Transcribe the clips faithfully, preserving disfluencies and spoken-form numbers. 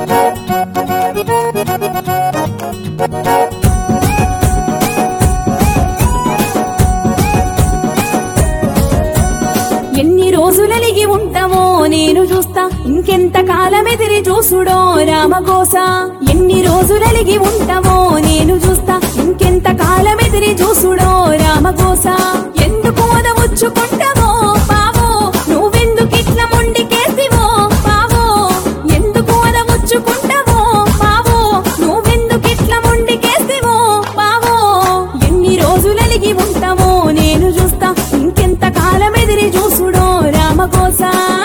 ఎన్ని రోజులలిగి ఉంటామో నేను చూస్తా ఇంకెంత కాలమెదిరి చూసుడో రామకోస ఎన్ని రోజులలిగి ఉంటామో నేను చూస్తా ఇంకెంత కాలమెదిరి చూసుడో రామకోస ఎందుకు ఓదముచ్చుకుంటావో బావో నువ్వెందుకిట్ల మొండికేసివో బావో ఎందుకు ఓదముచ్చుకుంటావో బావో నువ్వెందుకిట్ల మొండికేసివో బావో ఎన్ని రోజులలిగి ఉంటామో నేను చూస్తా ఇంకెంత కాలమెదిరి చూసుడో రామకోస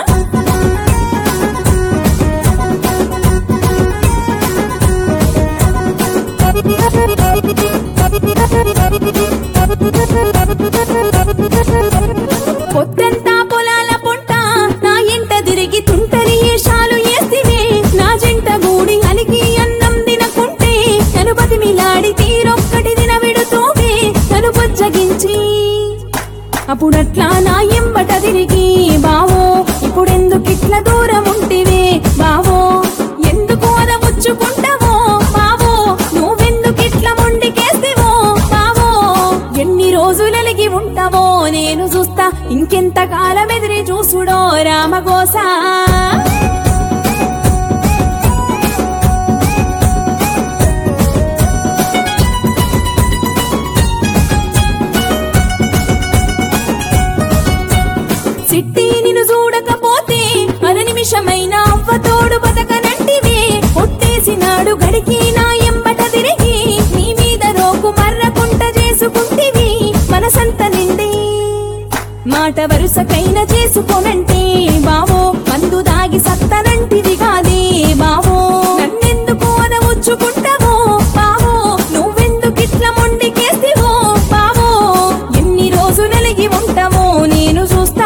పొద్దంతా పొలాల పొంట నా ఇంట తిరిగి తుంటరి ఏషాలు ఏసివే నా జంట గూడి అలిగి అన్నం తినకుంటే నన్ను బతిమిలాడి తీరొక్కటి దిన విడుతూవే నన్ను బుజ్జగించి అప్పుడట్లా నా ఎంబట తిరిగి బావో ఇప్పుడెందుకిట్ల దూరం ఉంటివే బావో ఎందుకు ఓదముచ్చుకుంటావో బావో నువ్వెందుకిట్ల మొండికేసివో బావో ఎన్ని రోజులలిగి ఉంటావో నేను చూస్తా ఇంకెంత కాలమెదిరి చూసుడో రామకోస సిట్టి నిన్ను చూడకపోతే అర నిమిషమైన అవ్వతోడు బతకనంటివే కొట్టేసినాడు గడికి నా ఎంబట తిరిగి నీ మీద రోకు మర్రకుంట చేసుకుంటివి మనసంత నిండి మాట వరుసకైన చేసుకోనంటే బావో మందు దాగి సత్తనంటివి కాదే బావో నన్నెందుకు ఓదముచ్చుకుంటావో బావో నువ్వెందుకిట్ల మొండికేసివో బావో ఎన్ని రోజులలిగి ఉంటావో నేను చూస్తా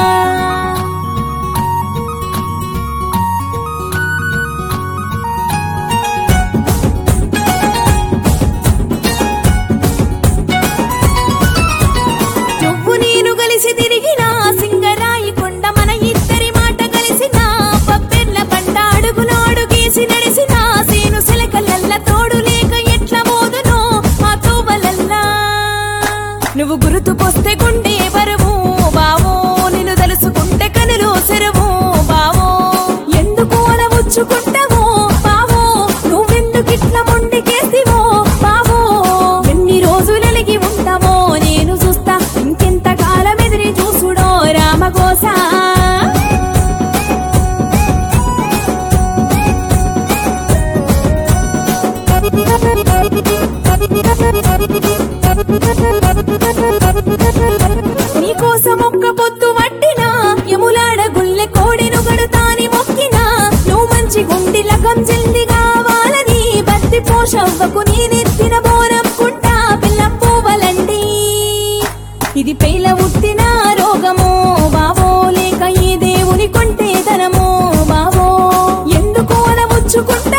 నువ్వు నేను కలిసి తిరిగినా సింగరాయి కొండ మన ఇద్దరి మాట కలిసిన పప్పెర్ల పంట అడుగునాడు గీసి నడిసిన సేను సెలకలల్ల తోడు లేక ఎట్ల మోదునో ఆ తోవలల్లా నువ్వు గుర్తుకొస్తే గుండె బరువు బావో నిన్ను తలుసుకుంటే కనులు సెరువు బావో ఎందుకు ఓదముచ్చుకుంటావో బావో నువ్వెందుకిట్ల మొండికేసివో బావో ఎన్ని రోజులలిగి ఉంటావో నేను చూస్తా ఇంకెంత కాలమెదిరి చూసుడో రామకోస నీకోసం ఒక్క పొత్తు వట్టినా యములాడ గుల్లె కోడెను గడుతాని మొక్కినా నువ్వు మంచి గుండి లగం జల్ది కావాలని బత్తి పోషవ్వకు నేనెత్తిన బోరం కుంటా పిల్లం పువ్వలండి ఇది పేల ఉట్టిన రోగమో బావో లేక ఈ దేవుని కొంటే ధనమో బావో ఎందుకు ఓదముచ్చుకుంటా